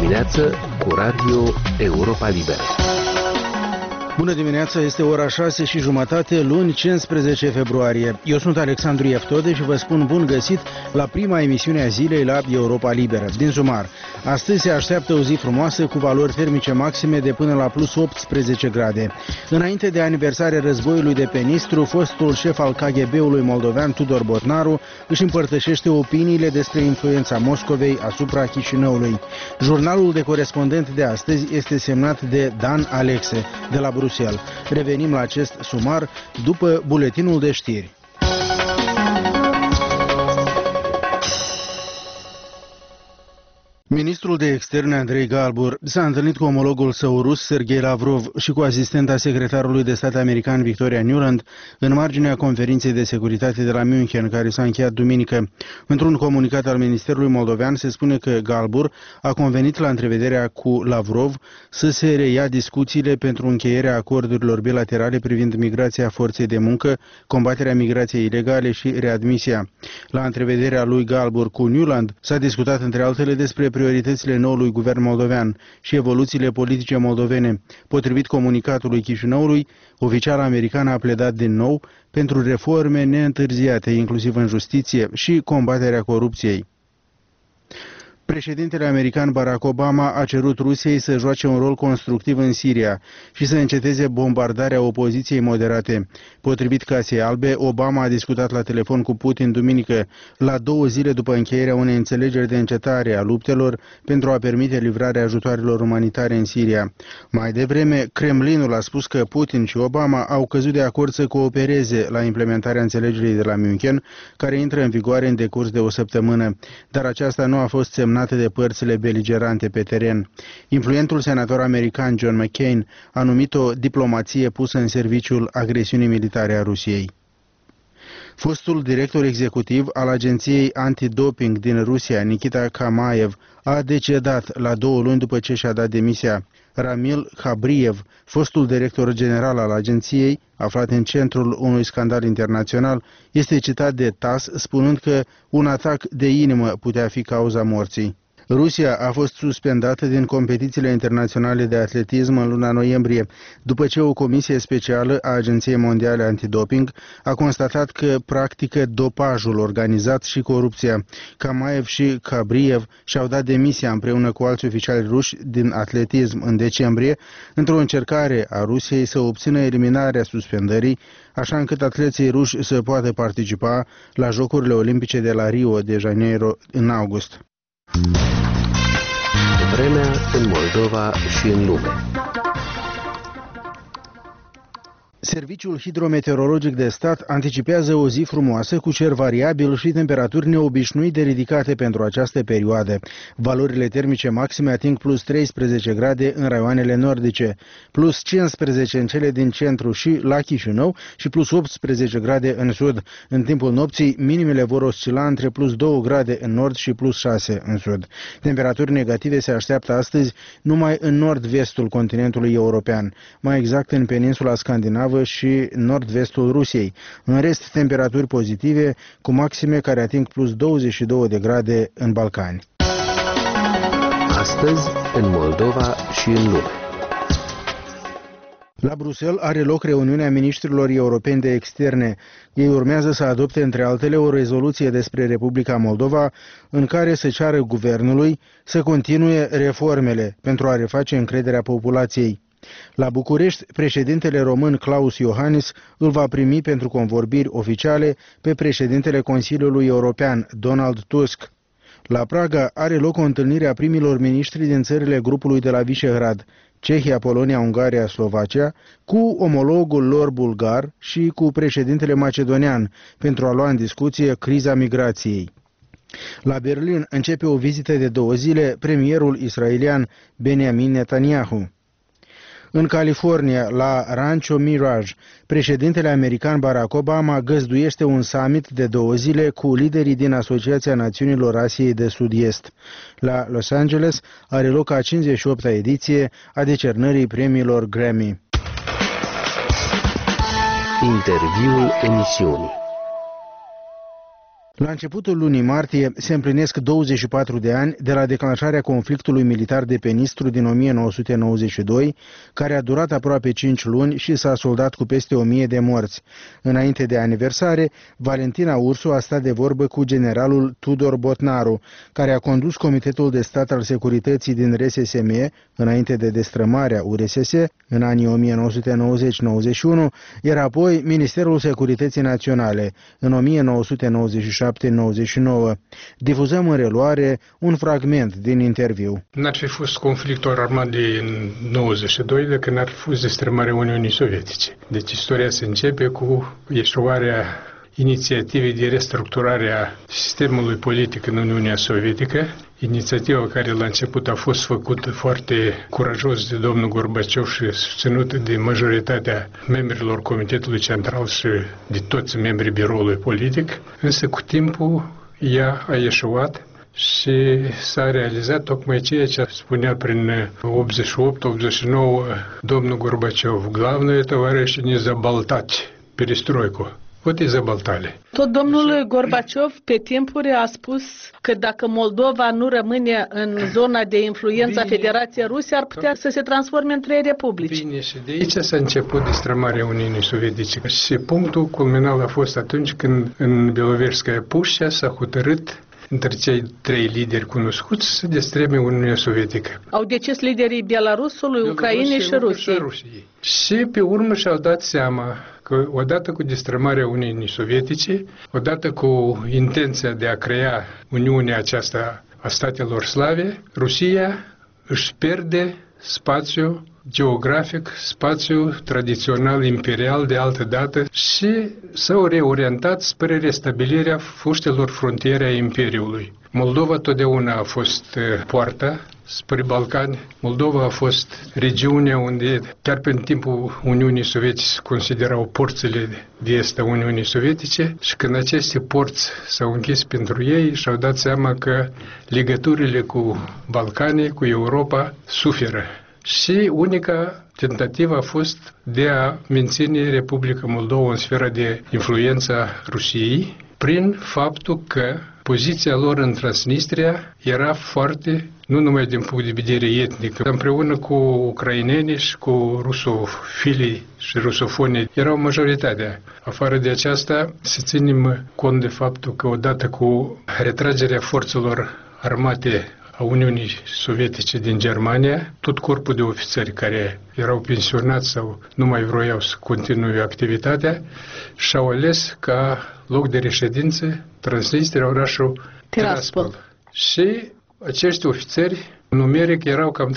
dimineață cu Radio Europa Liberă. Bună dimineața, este ora 6:30, luni 15 februarie. Eu sunt Alexandru Ieftode și vă spun bun găsit la prima emisiune a zilei la Europa Liberă. Din Sumar, astăzi se așteaptă o zi frumoasă cu valori termice maxime de până la plus 18 grade. Înainte de aniversarea războiului de pe Nistru, fostul șef al KGB-ului moldovean Tudor Botnaru își împărtășește opiniile despre influența Moscovei asupra Chișinăului. Jurnalul de corespondent de astăzi este semnat de Dan Alexe, de la Bruxelles. Revenim la acest sumar după buletinul de știri. Ministrul de Externe Andrei Galbur s-a întâlnit cu omologul său rus Sergei Lavrov și cu asistenta secretarului de stat american Victoria Nuland în marginea conferinței de securitate de la München, care s-a încheiat duminică. Într-un comunicat al Ministerului Moldovean se spune că Galbur a convenit la întrevederea cu Lavrov să se reia discuțiile pentru încheierea acordurilor bilaterale privind migrația forței de muncă, combaterea migrației ilegale și readmisia. La întrevederea lui Galbur cu Nuland s-a discutat între altele despre prioritățile noului guvern moldovean și evoluțiile politice moldovene. Potrivit comunicatului Chișinăului, oficiala americană a pledat din nou pentru reforme neîntârziate, inclusiv în justiție și combaterea corupției. Președintele american Barack Obama a cerut Rusiei să joace un rol constructiv în Siria și să înceteze bombardarea opoziției moderate. Potrivit Casei Albe, Obama a discutat la telefon cu Putin duminică, la 2 zile după încheierea unei înțelegeri de încetare a luptelor pentru a permite livrarea ajutoarelor umanitare în Siria. Mai devreme, Kremlinul a spus că Putin și Obama au căzut de acord să coopereze la implementarea înțelegerii de la München, care intră în vigoare în decurs de o săptămână, dar aceasta nu a fost semnată de părțile beligerante pe teren. Influentul senator american John McCain a numit-o diplomație pusă în serviciul agresiunii militare a Rusiei. Fostul director executiv al agenției antidoping din Rusia, Nikita Kamaev, a decedat la 2 luni după ce și-a dat demisia. Ramil Khabriev, fostul director general al agenției, aflat în centrul unui scandal internațional, este citat de TASS spunând că un atac de inimă putea fi cauza morții. Rusia a fost suspendată din competițiile internaționale de atletism în luna noiembrie, după ce o comisie specială a Agenției Mondiale Antidoping a constatat că practică dopajul organizat și corupția. Kamaev și Khabriev și-au dat demisia împreună cu alți oficiali ruși din atletism în decembrie, într-o încercare a Rusiei să obțină eliminarea suspendării, așa încât atleții ruși să poată participa la Jocurile Olimpice de la Rio de Janeiro în august. Vremea în Moldova și în lume. Serviciul hidrometeorologic de stat anticipează o zi frumoasă cu cer variabil și temperaturi neobișnuit de ridicate pentru această perioadă. Valorile termice maxime ating plus 13 grade în raioanele nordice, plus 15 în cele din centru și la Chișinău și plus 18 grade în sud. În timpul nopții, minimele vor oscila între plus 2 grade în nord și plus 6 în sud. Temperaturi negative se așteaptă astăzi numai în nord-vestul continentului european, mai exact în peninsula scandinavă și nord-vestul Rusiei. În rest, temperaturi pozitive cu maxime care ating plus 22 de grade în Balcani. Astăzi, în Moldova și în lume. La Bruxelles are loc reuniunea ministrilor europeni de externe. Ei urmează să adopte, între altele, o rezoluție despre Republica Moldova, în care se ceară guvernului să continue reformele pentru a reface încrederea populației. La București, președintele român Klaus Iohannis îl va primi pentru convorbiri oficiale pe președintele Consiliului European, Donald Tusk. La Praga are loc o întâlnire a primilor miniștri din țările grupului de la Visegrad, Cehia, Polonia, Ungaria, Slovacia, cu omologul lor bulgar și cu președintele macedonian, pentru a lua în discuție criza migrației. La Berlin începe o vizită de 2 zile premierul israelian Benjamin Netanyahu. În California, la Rancho Mirage, președintele american Barack Obama găzduiește un summit de 2 zile cu liderii din Asociația Națiunilor Asiei de Sud-Est. La Los Angeles are loc a 58-a ediție a decernării premiilor Grammy. Interviul emisiunii. La începutul lunii martie se împlinesc 24 de ani de la declanșarea conflictului militar de pe Nistru din 1992, care a durat aproape 5 luni și s-a soldat cu peste 1000 de morți. Înainte de aniversare, Valentina Ursu a stat de vorbă cu generalul Tudor Botnaru, care a condus Comitetul de Stat al Securității din RSSM, înainte de destrămarea URSS, în anii 1990-91, iar apoi Ministerul Securității Naționale, în 1997-99. Difuzăm în reluare un fragment din interviu. N-ar fi fost conflictul armat din 92 dacă n-ar fi fost destrămarea Uniunii Sovietice. Deci istoria se începe cu eșuarea inițiativei de restructurare a sistemului politic în Uniunea Sovietică, inițiativa care la început a fost făcută foarte curajos de domnul Gorbaciov și susținută de majoritatea membrilor Comitetului Central și de toți membrii biroului politic, însă cu timpul ea a eșuat și s-a realizat tocmai ceea ce spunea prin 88-89 domnul Gorbaciov: "Главное, товарищи, не заболтать перестройку". Вот и заболтали. Tot domnul Gorbaciov pe timpuri a spus că dacă Moldova nu rămâne în zona de influență a Federației Ruse, ar putea să se transforme în 3 republici. Bine, și de aici s-a început destrămarea Uniunii Sovietice. Și punctul culminal a fost atunci când în Beloverskaya Pușcea s-a hotărât între cei 3 lideri cunoscuți să destreme Uniunea Sovietică. Au decis liderii Belarusului, Ucrainei și Rusiei. Și pe urmă și-au dat seama că odată cu destrămarea Uniunii Sovietice, odată cu intenția de a crea Uniunea aceasta a statelor slave, Rusia își pierde spațiu geografic, spațiu tradițional imperial de altă dată și s-au reorientat spre restabilirea foștelor frontiere a Imperiului. Moldova totdeauna a fost poarta spre Balcani. Moldova a fost regiunea unde, chiar pe timpul Uniunii Sovietice, se considerau porțile de est a Uniunii Sovietice și când aceste porți s-au închis pentru ei, și-au dat seama că legăturile cu Balcanii, cu Europa, suferă. Și unica tentativă a fost de a menține Republica Moldova în sfera de influență a Rusiei, prin faptul că poziția lor în Transnistria era foarte, nu numai din punct de vedere etnic, împreună cu ucrainenii și cu rusofilii și rusofonii erau majoritatea. Afară de aceasta, să ținem cont de faptul că odată cu retragerea forțelor armate a Uniunii Sovietice din Germania, tot corpul de ofițeri care erau pensionați sau nu mai vroiau să continue activitatea, și-au ales ca loc de reședință Transnistria, orașul Tiraspol. Și acești ofițeri numeric erau cam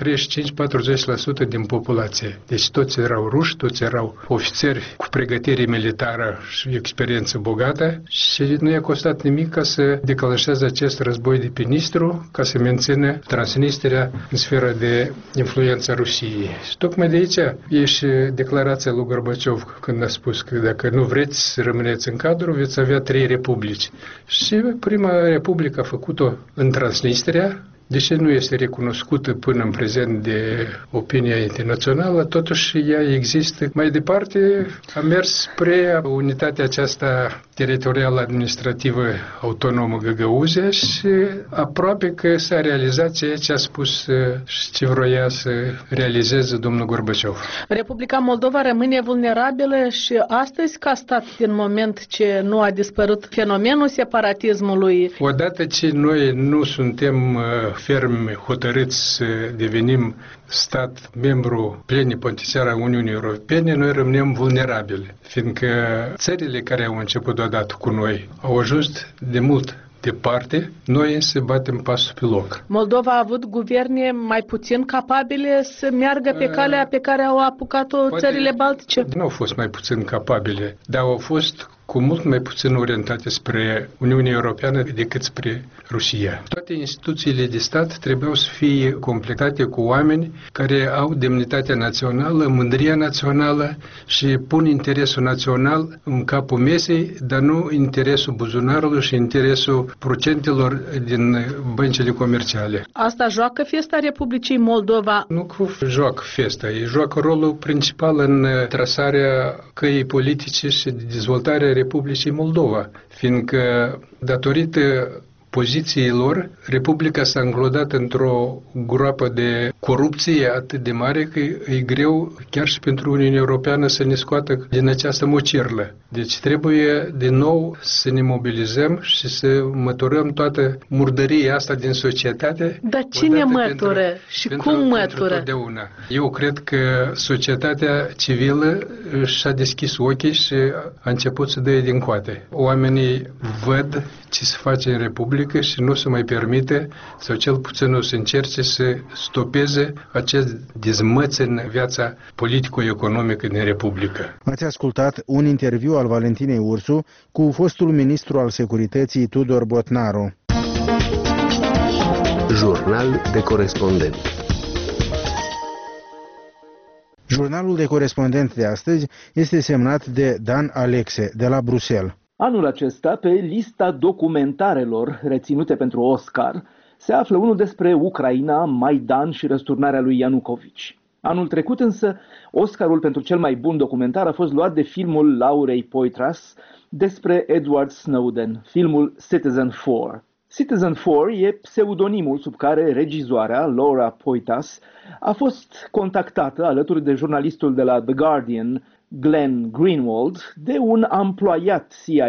35-40% din populație. Deci toți erau ruși, toți erau ofițeri cu pregătire militară și experiență bogată și nu i-a costat nimic ca să declanșeze acest război de pe Nistru, ca să mențină Transnistria în sfera de influență a Rusiei. Și tocmai de aici e și declarația lui Gorbaciov când a spus că dacă nu vreți să rămâneți în cadru, veți avea 3 republici. Și prima republică a făcut-o în Transnistria, deși nu este recunoscută până în prezent de opinia internațională, totuși ea există. Mai departe a mers spre unitatea aceasta teritorială administrativă autonomă Găgăuzia și aproape că s-a realizat ceea ce a spus și ce vroia să realizeze domnul Gorbaciov. Republica Moldova rămâne vulnerabilă și astăzi ca stat din moment ce nu a dispărut fenomenul separatismului. Odată ce noi nu suntem fermi hotărâți să devenim stat membru plenipotențiar al Uniunii Europene, noi rămânem vulnerabili, fiindcă țările care au început odată cu noi au ajuns de mult departe, noi însă batem pasul pe loc. Moldova a avut guverne mai puțin capabile să meargă pe calea pe care au apucat-o țările baltice? Nu au fost mai puțin capabile, dar au fost cu mult mai puțin orientate spre Uniunea Europeană decât spre Rusia. Toate instituțiile de stat trebuiau să fie completate cu oameni care au demnitatea națională, mândria națională și pun interesul național în capul mesei, dar nu interesul buzunarului și interesul procentelor din băncile comerciale. Asta joacă festa Republicii Moldova? Nu că joacă festa, ei joacă rolul principal în trasarea căii politice și de dezvoltarea Republicii Moldova, fiindcă datorită poziției lor, Republica s-a înglodat într-o groapă de corupție atât de mare că e greu chiar și pentru Uniunea Europeană să ne scoată din această mocirlă. Deci trebuie din nou să ne mobilizăm și să măturăm toată murdăria asta din societate. Dar cine mătură și cum mătură? Eu cred că societatea civilă și-a deschis ochii și a început să dea din coate. Oamenii văd ce se face în Republică și nu se mai permite, sau cel puțin nu se încerce să stopeze acest dezmăț în viața politico-economică din Republică. Ați ascultat un interviu al Valentinei Ursu cu fostul ministru al Securității Tudor Botnaru. Jurnal de corespondent. Jurnalul de corespondent de astăzi este semnat de Dan Alexe, de la Bruxelles. Anul acesta, pe lista documentarelor reținute pentru Oscar, se află unul despre Ucraina, Maidan și răsturnarea lui Ianucovici. Anul trecut însă, Oscarul pentru cel mai bun documentar a fost luat de filmul Laurei Poitras despre Edward Snowden, filmul Citizen4. Citizen4 e pseudonimul sub care regizoarea Laura Poitras a fost contactată alături de jurnalistul de la The Guardian, Glenn Greenwald, de un amploiat CIA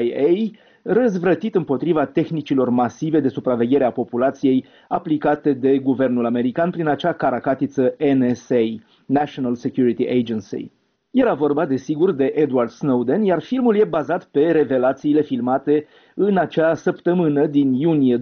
răzvrătit împotriva tehnicilor masive de supraveghere a populației aplicate de guvernul american prin acea caracatiță NSA, National Security Agency. Era vorba, desigur, de Edward Snowden, iar filmul e bazat pe revelațiile filmate în acea săptămână din iunie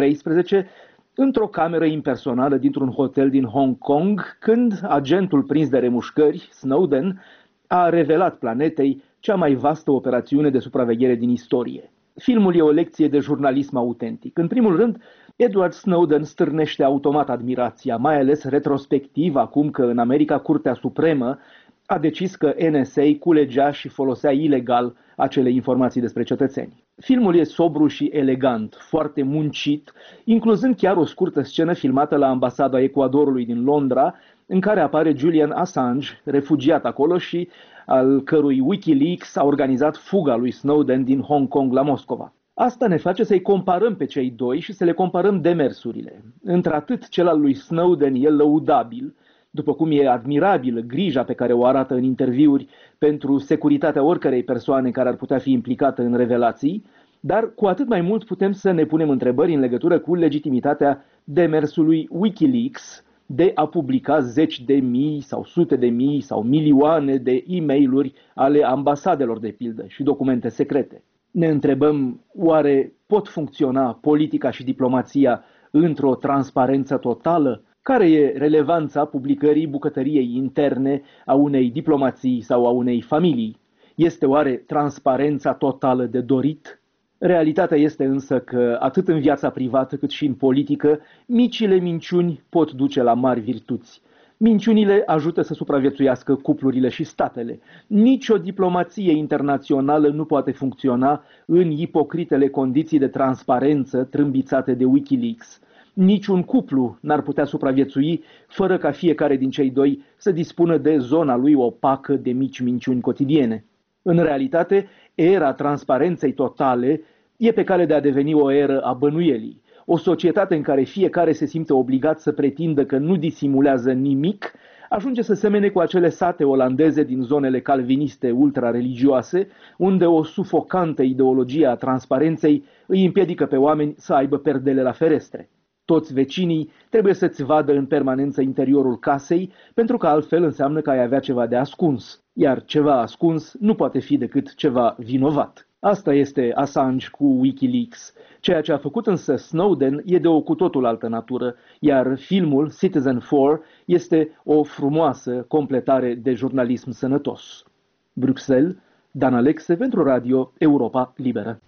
2013 într-o cameră impersonală dintr-un hotel din Hong Kong, când agentul prins de remușcări, Snowden, a revelat planetei cea mai vastă operațiune de supraveghere din istorie. Filmul e o lecție de jurnalism autentic. În primul rând, Edward Snowden stârnește automat admirația, mai ales retrospectiv, acum că în America Curtea Supremă a decis că NSA culegea și folosea ilegal acele informații despre cetățeni. Filmul e sobru și elegant, foarte muncit, incluzând chiar o scurtă scenă filmată la ambasada Ecuadorului din Londra, în care apare Julian Assange, refugiat acolo și al cărui Wikileaks a organizat fuga lui Snowden din Hong Kong la Moscova. Asta ne face să-i comparăm pe cei doi și să le comparăm demersurile. Într-atât cel al lui Snowden e lăudabil, după cum e admirabilă grija pe care o arată în interviuri pentru securitatea oricărei persoane care ar putea fi implicată în revelații, dar cu atât mai mult putem să ne punem întrebări în legătură cu legitimitatea demersului Wikileaks de a publica zeci de mii sau sute de mii sau milioane de e-mail-uri ale ambasadelor, de pildă, și documente secrete. Ne întrebăm, oare pot funcționa politica și diplomația într-o transparență totală? Care e relevanța publicării bucătăriei interne a unei diplomații sau a unei familii? Este oare transparența totală de dorit? Realitatea este însă că, atât în viața privată cât și în politică, micile minciuni pot duce la mari virtuți. Minciunile ajută să supraviețuiască cuplurile și statele. Nici o diplomație internațională nu poate funcționa în ipocritele condiții de transparență trâmbițate de Wikileaks. Niciun cuplu n-ar putea supraviețui fără ca fiecare din cei doi să dispună de zona lui opacă de mici minciuni cotidiene. În realitate, era transparenței totale e pe cale de a deveni o eră a bănuielii. O societate în care fiecare se simte obligat să pretindă că nu disimulează nimic, ajunge să semene cu acele sate olandeze din zonele calviniste ultra-religioase, unde o sufocantă ideologie a transparenței îi împiedică pe oameni să aibă perdele la ferestre. Toți vecinii trebuie să-ți vadă în permanență interiorul casei, pentru că altfel înseamnă că ai avea ceva de ascuns, iar ceva ascuns nu poate fi decât ceva vinovat. Asta este Assange cu Wikileaks. Ceea ce a făcut însă Snowden e de o cu totul altă natură, iar filmul Citizen4 este o frumoasă completare de jurnalism sănătos. Bruxelles, Dan Alexe pentru Radio Europa Liberă.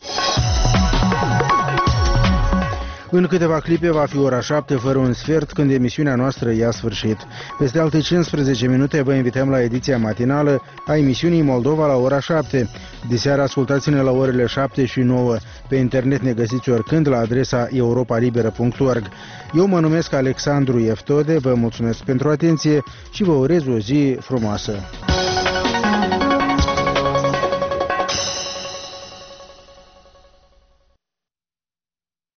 În câteva clipe va fi ora 7 fără un sfert când emisiunea noastră ia sfârșit. Peste alte 15 minute vă invităm la ediția matinală a emisiunii Moldova la ora 7. Diseară ascultați-ne la orele 7 și 9. Pe internet ne găsiți oricând la adresa europalibera.org. Eu mă numesc Alexandru Eftode, vă mulțumesc pentru atenție și vă urez o zi frumoasă.